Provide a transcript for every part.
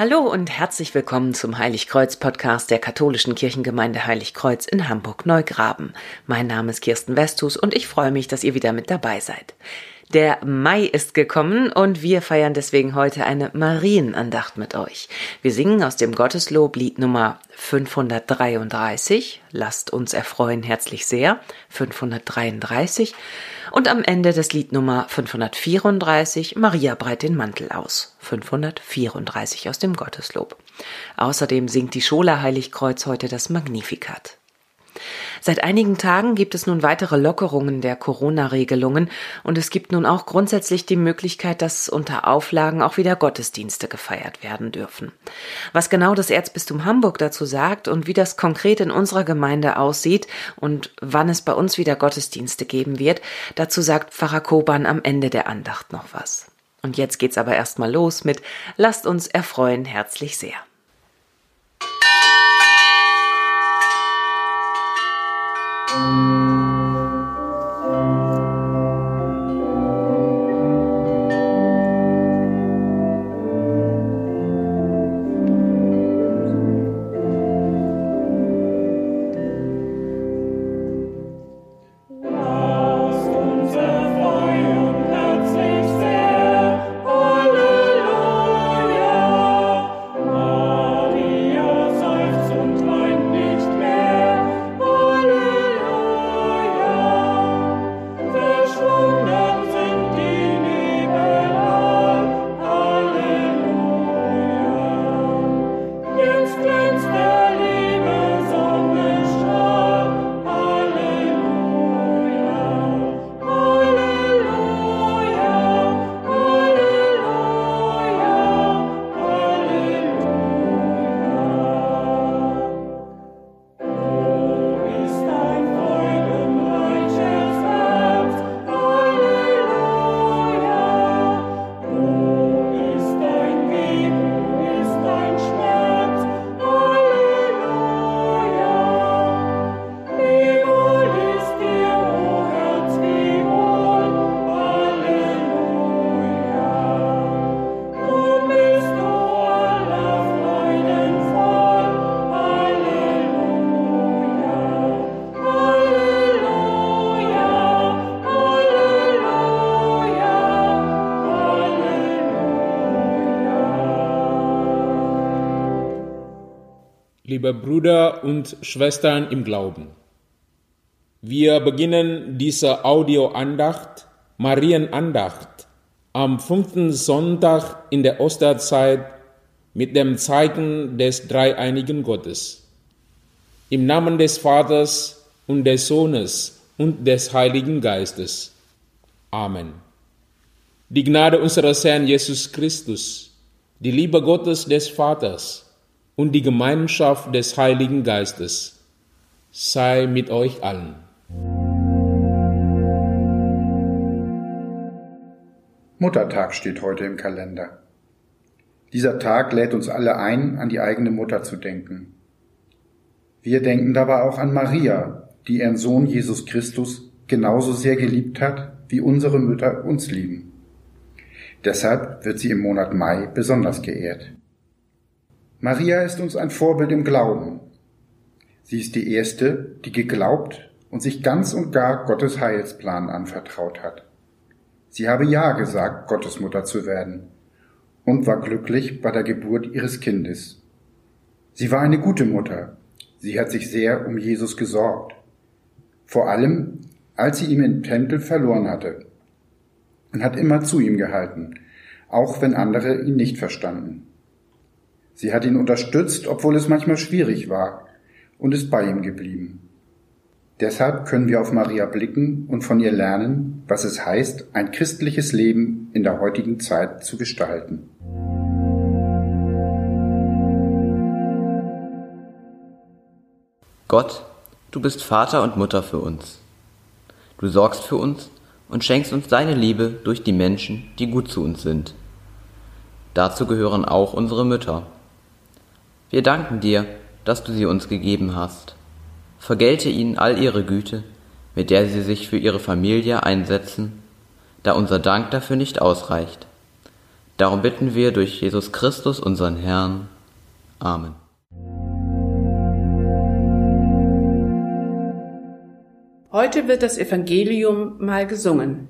Hallo und herzlich willkommen zum Heiligkreuz-Podcast der katholischen Kirchengemeinde Heiligkreuz in Hamburg-Neugraben. Mein Name ist Kirsten Westhus und ich freue mich, dass ihr wieder mit dabei seid. Der Mai ist gekommen und wir feiern deswegen heute eine Marienandacht mit euch. Wir singen aus dem Gotteslob Lied Nummer 533, Lasst uns erfreuen herzlich sehr, 533 und am Ende das Lied Nummer 534, Maria breit den Mantel aus, 534 aus dem Gotteslob. Außerdem singt die Schola Heiligkreuz heute das Magnificat. Seit einigen Tagen gibt es nun weitere Lockerungen der Corona-Regelungen und es gibt nun auch grundsätzlich die Möglichkeit, dass unter Auflagen auch wieder Gottesdienste gefeiert werden dürfen. Was genau das Erzbistum Hamburg dazu sagt und wie das konkret in unserer Gemeinde aussieht und wann es bei uns wieder Gottesdienste geben wird, dazu sagt Pfarrer Koban am Ende der Andacht noch was. Und jetzt geht's aber erstmal los mit Lasst uns erfreuen herzlich sehr. Liebe Brüder und Schwestern im Glauben, wir beginnen diese Audioandacht, Marienandacht, am 5. Sonntag in der Osterzeit mit dem Zeichen des dreieinigen Gottes. Im Namen des Vaters und des Sohnes und des Heiligen Geistes. Amen. Die Gnade unseres Herrn Jesus Christus, die Liebe Gottes des Vaters und die Gemeinschaft des Heiligen Geistes sei mit euch allen. Muttertag steht heute im Kalender. Dieser Tag lädt uns alle ein, an die eigene Mutter zu denken. Wir denken dabei auch an Maria, die ihren Sohn Jesus Christus genauso sehr geliebt hat, wie unsere Mütter uns lieben. Deshalb wird sie im Monat Mai besonders geehrt. Maria ist uns ein Vorbild im Glauben. Sie ist die Erste, die geglaubt und sich ganz und gar Gottes Heilsplan anvertraut hat. Sie habe Ja gesagt, Gottes Mutter zu werden und war glücklich bei der Geburt ihres Kindes. Sie war eine gute Mutter. Sie hat sich sehr um Jesus gesorgt. Vor allem, als sie ihn im Tempel verloren hatte, und hat immer zu ihm gehalten, auch wenn andere ihn nicht verstanden. Sie hat ihn unterstützt, obwohl es manchmal schwierig war, und ist bei ihm geblieben. Deshalb können wir auf Maria blicken und von ihr lernen, was es heißt, ein christliches Leben in der heutigen Zeit zu gestalten. Gott, du bist Vater und Mutter für uns. Du sorgst für uns und schenkst uns deine Liebe durch die Menschen, die gut zu uns sind. Dazu gehören auch unsere Mütter. Wir danken dir, dass du sie uns gegeben hast. Vergelte ihnen all ihre Güte, mit der sie sich für ihre Familie einsetzen, da unser Dank dafür nicht ausreicht. Darum bitten wir durch Jesus Christus, unseren Herrn. Amen. Heute wird das Evangelium mal gesungen.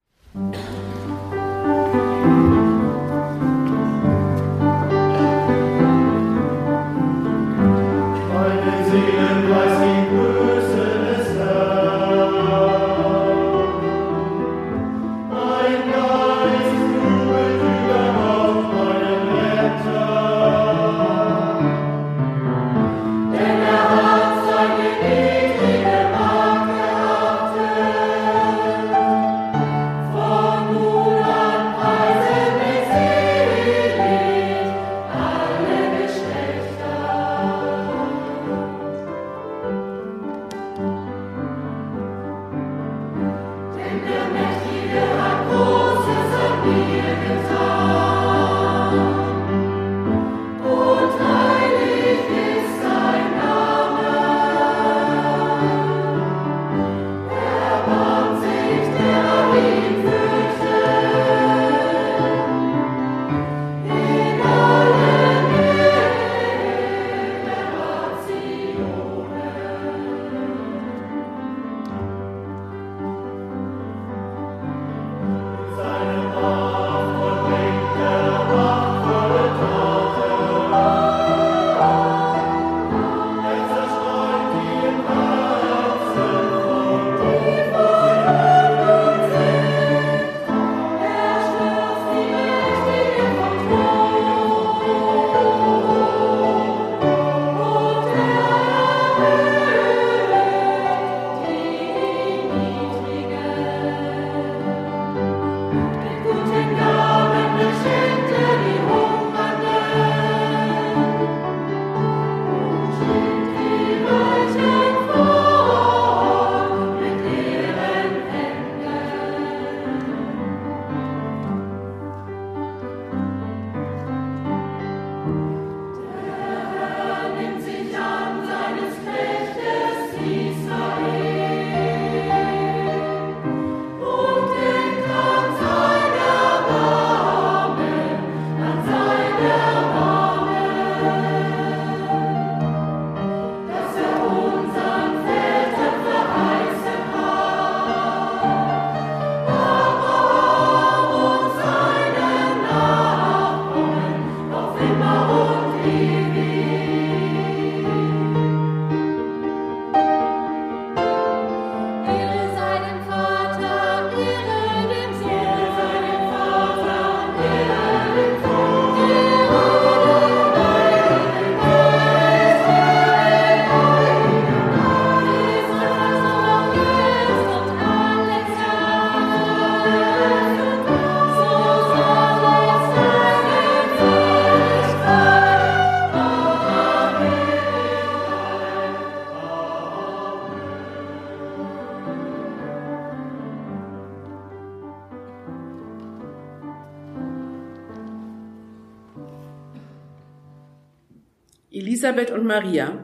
Elisabeth und Maria.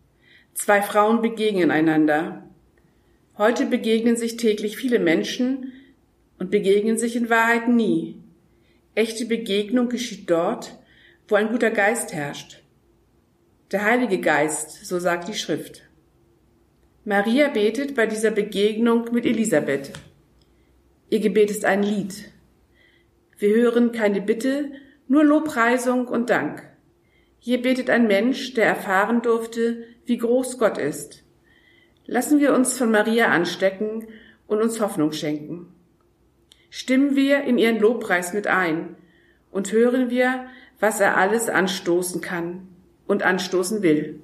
Zwei Frauen begegnen einander. Heute begegnen sich täglich viele Menschen und begegnen sich in Wahrheit nie. Echte Begegnung geschieht dort, wo ein guter Geist herrscht. Der Heilige Geist, so sagt die Schrift. Maria betet bei dieser Begegnung mit Elisabeth. Ihr Gebet ist ein Lied. Wir hören keine Bitte, nur Lobpreisung und Dank. Hier betet ein Mensch, der erfahren durfte, wie groß Gott ist. Lassen wir uns von Maria anstecken und uns Hoffnung schenken. Stimmen wir in ihren Lobpreis mit ein und hören wir, was er alles anstoßen kann und anstoßen will.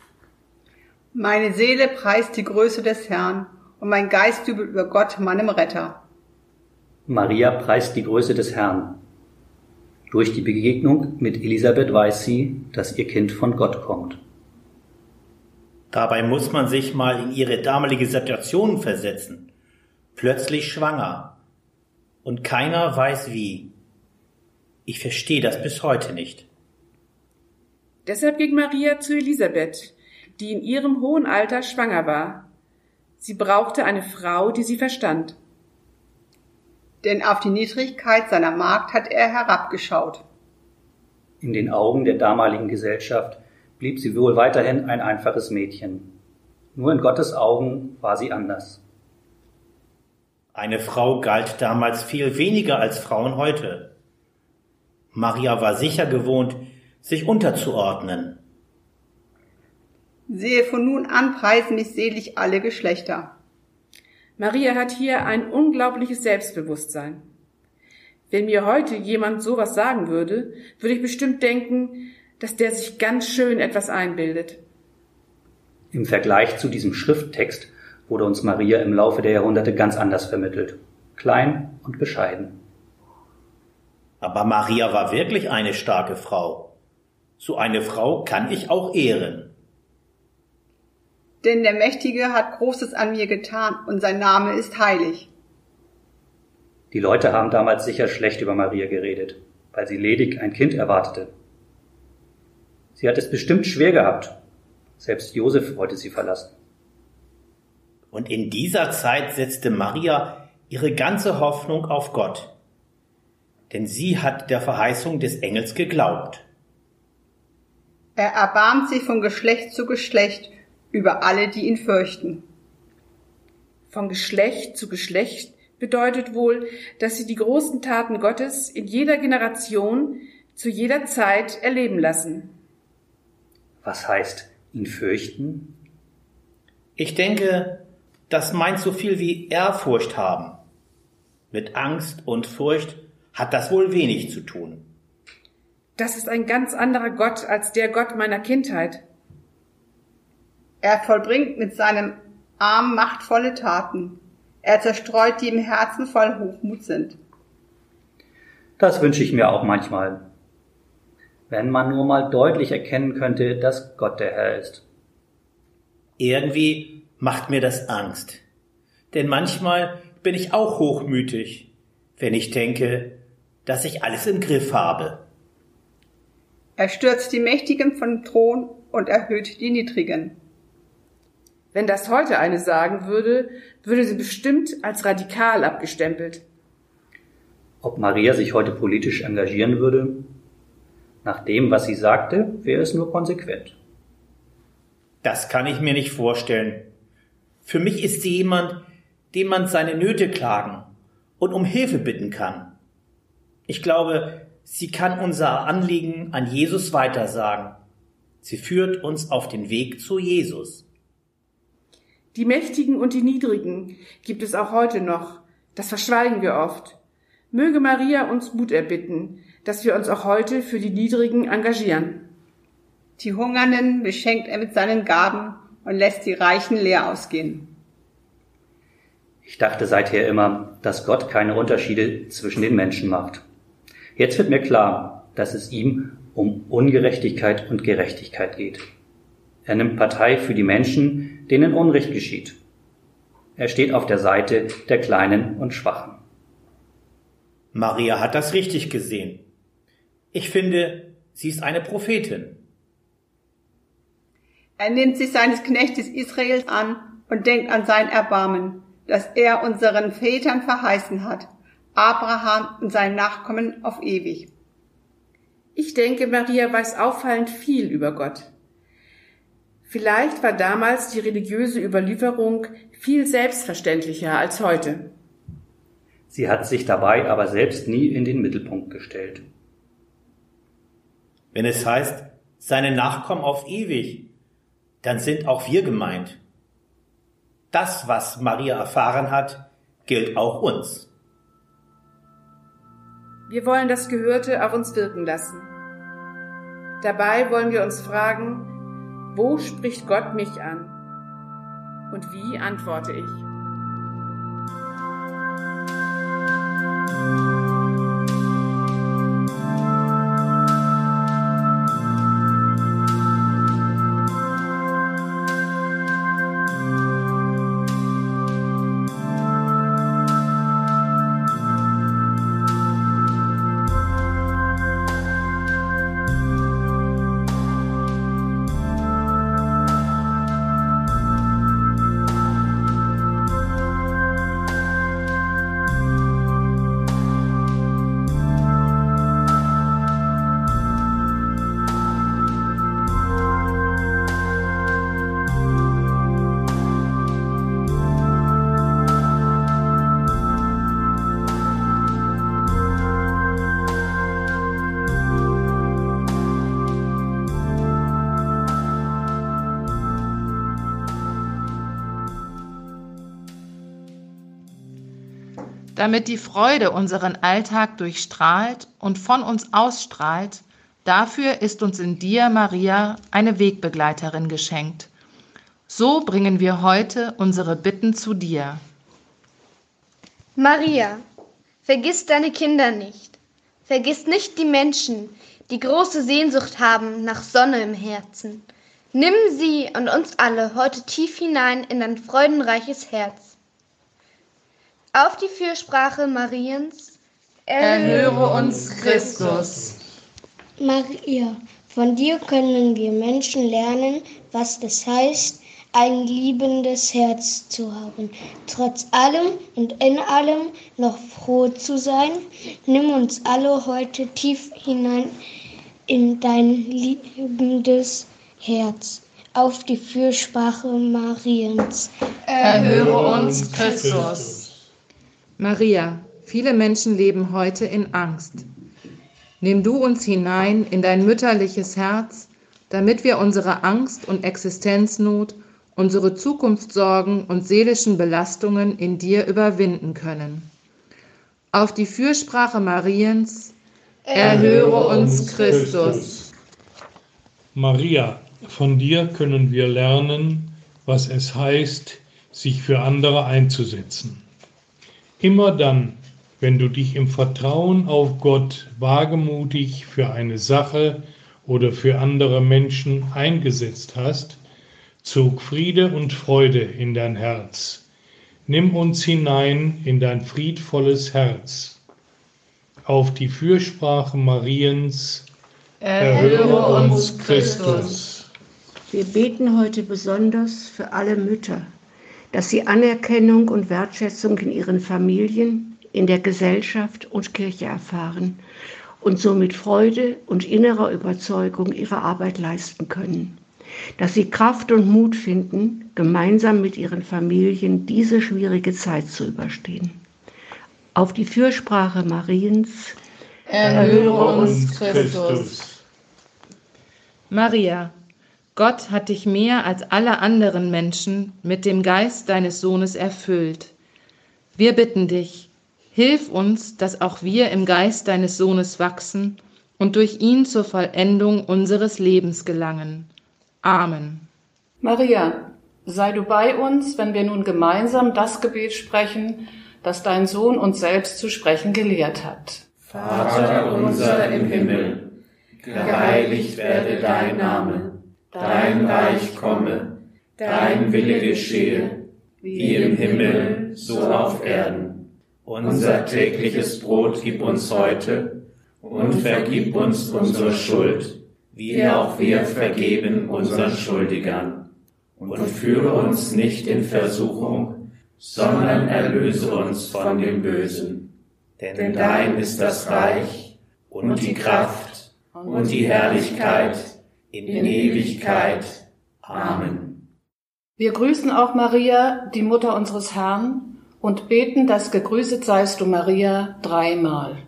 Meine Seele preist die Größe des Herrn und mein Geist jubelt über Gott, meinem Retter. Maria preist die Größe des Herrn. Durch die Begegnung mit Elisabeth weiß sie, dass ihr Kind von Gott kommt. Dabei muss man sich mal in ihre damalige Situation versetzen. Plötzlich schwanger. Und keiner weiß wie. Ich verstehe das bis heute nicht. Deshalb ging Maria zu Elisabeth, die in ihrem hohen Alter schwanger war. Sie brauchte eine Frau, die sie verstand. denn auf die Niedrigkeit seiner Magd hat er herabgeschaut. In den Augen der damaligen Gesellschaft blieb sie wohl weiterhin ein einfaches Mädchen. Nur in Gottes Augen war sie anders. Eine Frau galt damals viel weniger als Frauen heute. Maria war sicher gewohnt, sich unterzuordnen. Sehe von nun an preisen mich selig alle Geschlechter. Maria hat hier ein unglaubliches Selbstbewusstsein. Wenn mir heute jemand sowas sagen würde, würde ich bestimmt denken, dass der sich ganz schön etwas einbildet. Im Vergleich zu diesem Schrifttext wurde uns Maria im Laufe der Jahrhunderte ganz anders vermittelt. Klein und bescheiden. Aber Maria war wirklich eine starke Frau. So eine Frau kann ich auch ehren. Denn der Mächtige hat Großes an mir getan und sein Name ist heilig. Die Leute haben damals sicher schlecht über Maria geredet, weil sie ledig ein Kind erwartete. Sie hat es bestimmt schwer gehabt. Selbst Josef wollte sie verlassen. Und in dieser Zeit setzte Maria ihre ganze Hoffnung auf Gott. Denn sie hat der Verheißung des Engels geglaubt. Er erbarmt sich von Geschlecht zu Geschlecht über alle, die ihn fürchten. Von Geschlecht zu Geschlecht bedeutet wohl, dass sie die großen Taten Gottes in jeder Generation, zu jeder Zeit erleben lassen. Was heißt ihn fürchten? Ich denke, das meint so viel wie Ehrfurcht haben. Mit Angst und Furcht hat das wohl wenig zu tun. Das ist ein ganz anderer Gott als der Gott meiner Kindheit. Er vollbringt mit seinem Arm machtvolle Taten. Er zerstreut, die im Herzen voll Hochmut sind. Das wünsche ich mir auch manchmal. Wenn man nur mal deutlich erkennen könnte, dass Gott der Herr ist. Irgendwie macht mir das Angst. Denn manchmal bin ich auch hochmütig, wenn ich denke, dass ich alles im Griff habe. Er stürzt die Mächtigen vom Thron und erhöht die Niedrigen. Wenn das heute eine sagen würde, würde sie bestimmt als radikal abgestempelt. Ob Maria sich heute politisch engagieren würde? Nach dem, was sie sagte, wäre es nur konsequent. Das kann ich mir nicht vorstellen. Für mich ist sie jemand, dem man seine Nöte klagen und um Hilfe bitten kann. Ich glaube, sie kann unser Anliegen an Jesus weitersagen. Sie führt uns auf den Weg zu Jesus. Die Mächtigen und die Niedrigen gibt es auch heute noch. Das verschweigen wir oft. Möge Maria uns Mut erbitten, dass wir uns auch heute für die Niedrigen engagieren. Die Hungernden beschenkt er mit seinen Gaben und lässt die Reichen leer ausgehen. Ich dachte seither immer, dass Gott keine Unterschiede zwischen den Menschen macht. Jetzt wird mir klar, dass es ihm um Ungerechtigkeit und Gerechtigkeit geht. Er nimmt Partei für die Menschen, denen Unrecht geschieht. Er steht auf der Seite der Kleinen und Schwachen. Maria hat das richtig gesehen. Ich finde, sie ist eine Prophetin. Er nimmt sich seines Knechtes Israel an und denkt an sein Erbarmen, das er unseren Vätern verheißen hat, Abraham und seinen Nachkommen auf ewig. Ich denke, Maria weiß auffallend viel über Gott. Vielleicht war damals die religiöse Überlieferung viel selbstverständlicher als heute. Sie hat sich dabei aber selbst nie in den Mittelpunkt gestellt. Wenn es heißt, seine Nachkommen auf ewig, dann sind auch wir gemeint. Das, was Maria erfahren hat, gilt auch uns. Wir wollen das Gehörte auf uns wirken lassen. Dabei wollen wir uns fragen, wo spricht Gott mich an? Und wie antworte ich? damit die Freude unseren Alltag durchstrahlt und von uns ausstrahlt, dafür ist uns in dir, Maria, eine Wegbegleiterin geschenkt. So bringen wir heute unsere Bitten zu dir. Maria, vergiss deine Kinder nicht. Vergiss nicht die Menschen, die große Sehnsucht haben nach Sonne im Herzen. Nimm sie und uns alle heute tief hinein in dein freudenreiches Herz. Auf die Fürsprache Mariens, erhöre uns Christus. Maria, von dir können wir Menschen lernen, was es heißt, ein liebendes Herz zu haben. Trotz allem und in allem noch froh zu sein. Nimm uns alle heute tief hinein in dein liebendes Herz. Auf die Fürsprache Mariens, erhöre uns Christus. Maria, viele Menschen leben heute in Angst. Nimm du uns hinein in dein mütterliches Herz, damit wir unsere Angst und Existenznot, unsere Zukunftssorgen und seelischen Belastungen in dir überwinden können. Auf die Fürsprache Mariens, erhöre uns Christus. Maria, von dir können wir lernen, was es heißt, sich für andere einzusetzen. Immer dann, wenn du dich im Vertrauen auf Gott wagemutig für eine Sache oder für andere Menschen eingesetzt hast, zog Friede und Freude in dein Herz. Nimm uns hinein in dein friedvolles Herz. Auf die Fürsprache Mariens, erhöre uns Christus. Wir beten heute besonders für alle Mütter, dass sie Anerkennung und Wertschätzung in ihren Familien, in der Gesellschaft und Kirche erfahren und somit Freude und innerer Überzeugung ihre Arbeit leisten können. Dass sie Kraft und Mut finden, gemeinsam mit ihren Familien diese schwierige Zeit zu überstehen. Auf die Fürsprache Mariens, erhöre uns Christus. Maria, Gott hat dich mehr als alle anderen Menschen mit dem Geist deines Sohnes erfüllt. Wir bitten dich, hilf uns, dass auch wir im Geist deines Sohnes wachsen und durch ihn zur Vollendung unseres Lebens gelangen. Amen. Maria, sei du bei uns, wenn wir nun gemeinsam das Gebet sprechen, das dein Sohn uns selbst zu sprechen gelehrt hat. Vater unser im Himmel, geheiligt werde dein Name. Dein Reich komme, dein Wille geschehe, wie im Himmel, so auf Erden. Unser tägliches Brot gib uns heute und vergib uns unsere Schuld, wie auch wir vergeben unseren Schuldigern. Und führe uns nicht in Versuchung, sondern erlöse uns von dem Bösen. Denn dein ist das Reich und die Kraft und die Herrlichkeit in Ewigkeit. Amen. Wir grüßen auch Maria, die Mutter unseres Herrn, und beten das Gegrüßet seist du, Maria, 3-mal.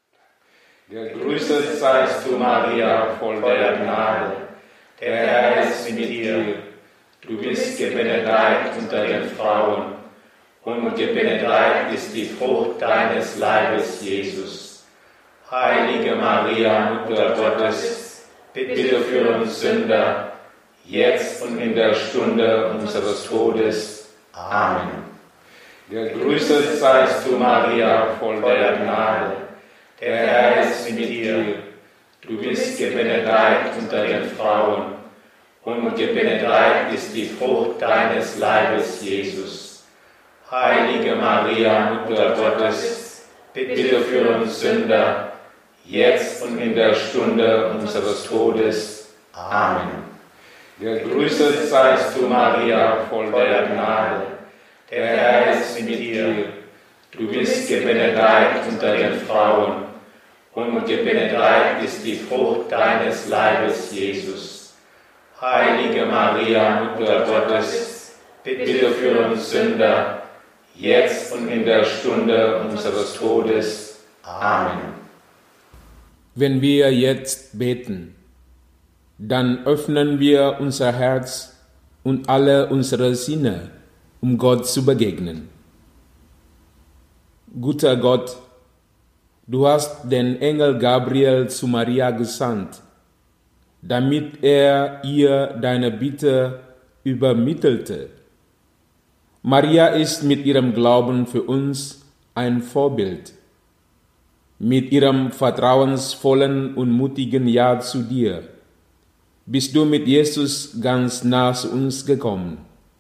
Gegrüßet seist du, Maria, voll der Gnade. Der Herr ist mit dir. Du bist gebenedeit unter den Frauen, und gebenedeit ist die Frucht deines Leibes, Jesus. Heilige Maria, Mutter Gottes, bitte für uns Sünder, jetzt und in der Stunde unseres Todes. Amen. Gegrüßet seist du, Maria, voll der Gnade. Der Herr ist mit dir. Du bist gebenedeit unter den Frauen, und gebenedeit ist die Frucht deines Leibes, Jesus. Heilige Maria, Mutter Gottes, bitte für uns Sünder, jetzt und in der Stunde unseres Todes. Amen. Gegrüßet seist du, Maria, voll der Gnade. Der Herr ist mit dir. Du bist gebenedeit unter den Frauen, und gebenedeit ist die Frucht deines Leibes, Jesus. Heilige Maria, Mutter Gottes, bitte für uns Sünder, jetzt und in der Stunde unseres Todes. Amen. Wenn wir jetzt beten, dann öffnen wir unser Herz und alle unsere Sinne, um Gott zu begegnen. Guter Gott, du hast den Engel Gabriel zu Maria gesandt, damit er ihr deine Bitte übermittelte. Maria ist mit ihrem Glauben für uns ein Vorbild. Mit ihrem vertrauensvollen und mutigen Ja zu dir bist du mit Jesus ganz nah zu uns gekommen.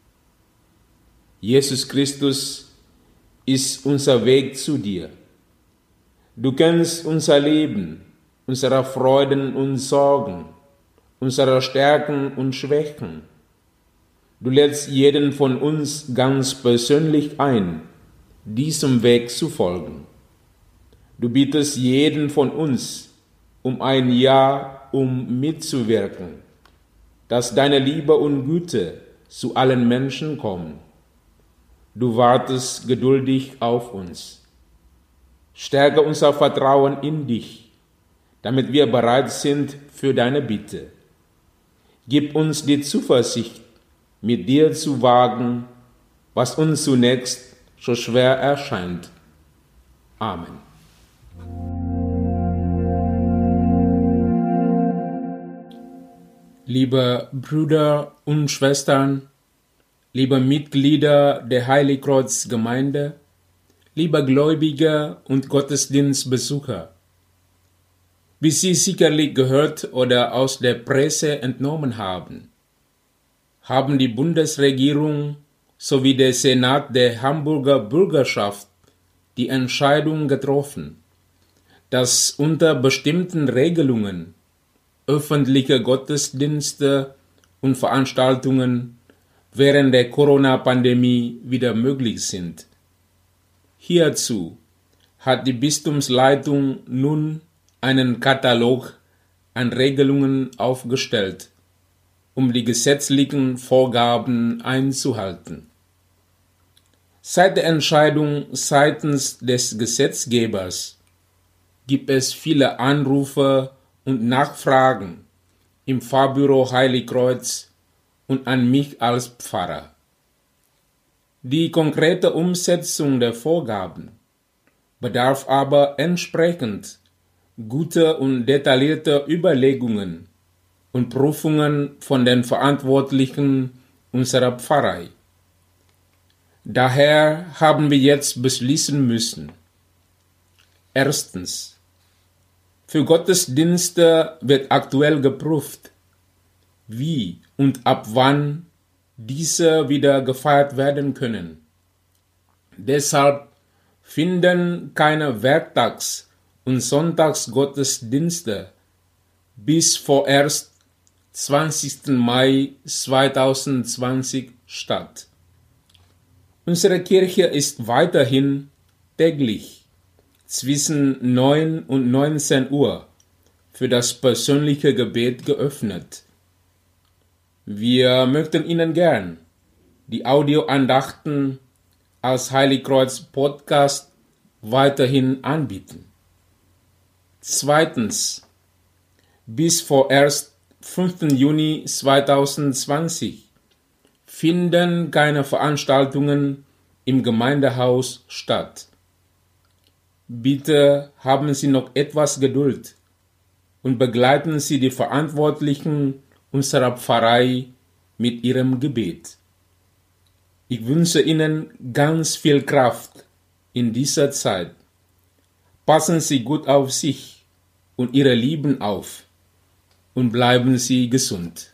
Jesus Christus ist unser Weg zu dir. Du kennst unser Leben, unsere Freuden und Sorgen, unsere Stärken und Schwächen. Du lädst jeden von uns ganz persönlich ein, diesem Weg zu folgen. Du bittest jeden von uns um ein Ja, um mitzuwirken, dass deine Liebe und Güte zu allen Menschen kommen. Du wartest geduldig auf uns. Stärke unser Vertrauen in dich, damit wir bereit sind für deine Bitte. Gib uns die Zuversicht, mit dir zu wagen, was uns zunächst so schwer erscheint. Amen. Liebe Brüder und Schwestern, liebe Mitglieder der Heiligkreuz-Gemeinde, liebe Gläubige und Gottesdienstbesucher, wie Sie sicherlich gehört oder aus der Presse entnommen haben die Bundesregierung sowie der Senat der Hamburger Bürgerschaft die Entscheidung getroffen, dass unter bestimmten Regelungen öffentliche Gottesdienste und Veranstaltungen während der Corona-Pandemie wieder möglich sind. Hierzu hat die Bistumsleitung nun einen Katalog an Regelungen aufgestellt, um die gesetzlichen Vorgaben einzuhalten. Seit der Entscheidung seitens des Gesetzgebers gibt es viele Anrufe und Nachfragen im Pfarrbüro Heiligkreuz und an mich als Pfarrer. Die konkrete Umsetzung der Vorgaben bedarf aber entsprechend guter und detaillierter Überlegungen und Prüfungen von den Verantwortlichen unserer Pfarrei. Daher haben wir jetzt beschließen müssen. Erstens: Für Gottesdienste wird aktuell geprüft, wie und ab wann diese wieder gefeiert werden können. Deshalb finden keine Werktags- und Sonntagsgottesdienste bis vorerst 20. Mai 2020 statt. Unsere Kirche ist weiterhin täglich zwischen 9 und 19 Uhr für das persönliche Gebet geöffnet. Wir möchten Ihnen gern die Audioandachten als Heiligkreuz Podcast weiterhin anbieten. Zweitens: Bis vorerst 5. Juni 2020 finden keine Veranstaltungen im Gemeindehaus statt. Bitte haben Sie noch etwas Geduld und begleiten Sie die Verantwortlichen unserer Pfarrei mit Ihrem Gebet. Ich wünsche Ihnen ganz viel Kraft in dieser Zeit. Passen Sie gut auf sich und Ihre Lieben auf und bleiben Sie gesund.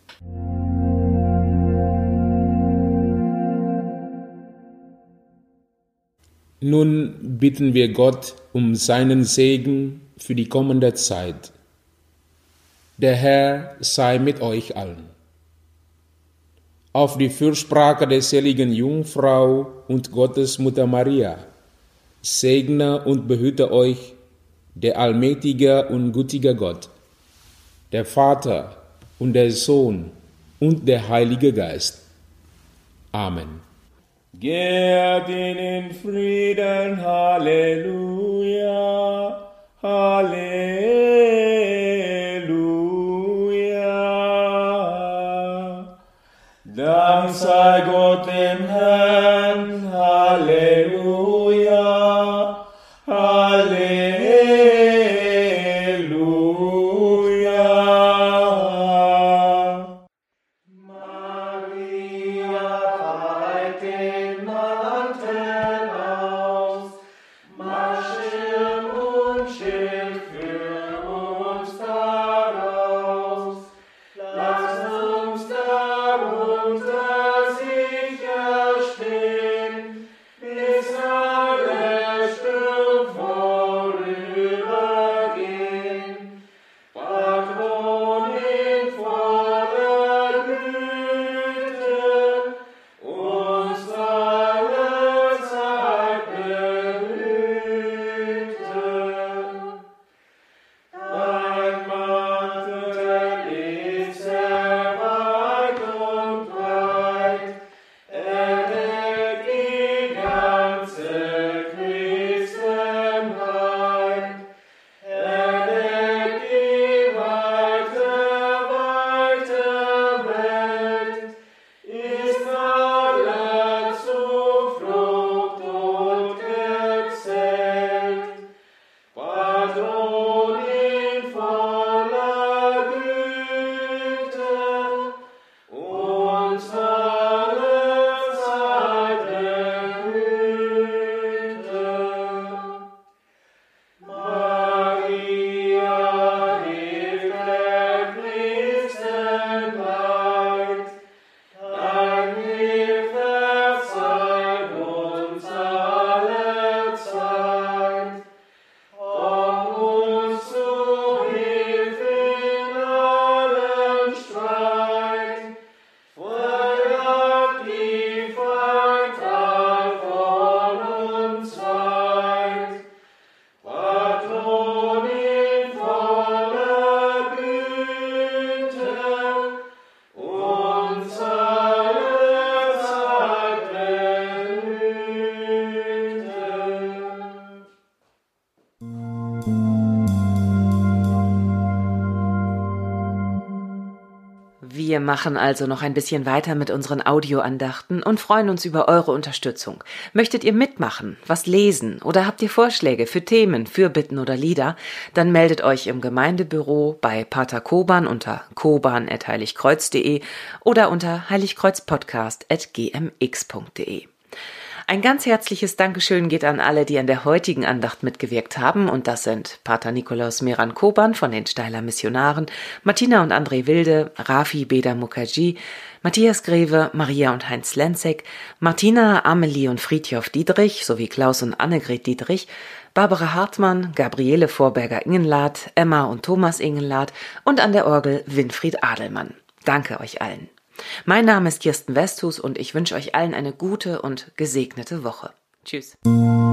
Nun bitten wir Gott um seinen Segen für die kommende Zeit. Der Herr sei mit euch allen. Auf die Fürsprache der seligen Jungfrau und Gottesmutter Maria segne und behüte euch der allmächtige und gütige Gott, der Vater und der Sohn und der Heilige Geist. Amen. Geht in Frieden, Halleluja, Halleluja. Dank sei Gott dem Herrn, Halleluja. Wir machen also noch ein bisschen weiter mit unseren Audioandachten und freuen uns über eure Unterstützung. Möchtet ihr mitmachen, was lesen oder habt ihr Vorschläge für Themen, Fürbitten oder Lieder, dann meldet euch im Gemeindebüro bei Pater Koban unter koban@heiligkreuz.de oder unter heiligkreuzpodcast@gmx.de. Ein ganz herzliches Dankeschön geht an alle, die an der heutigen Andacht mitgewirkt haben, und das sind Pater Nikolaus Meran Koban von den Steiler Missionaren, Martina und André Wilde, Rafi Beda Mukherjee, Matthias Greve, Maria und Heinz Lenzek, Martina, Amelie und Friedhof Dietrich sowie Klaus und Annegret Dietrich, Barbara Hartmann, Gabriele Vorberger-Ingenlath, Emma und Thomas Ingenlath und an der Orgel Winfried Adelmann. Danke euch allen. Mein Name ist Kirsten Westhus und ich wünsche euch allen eine gute und gesegnete Woche. Tschüss.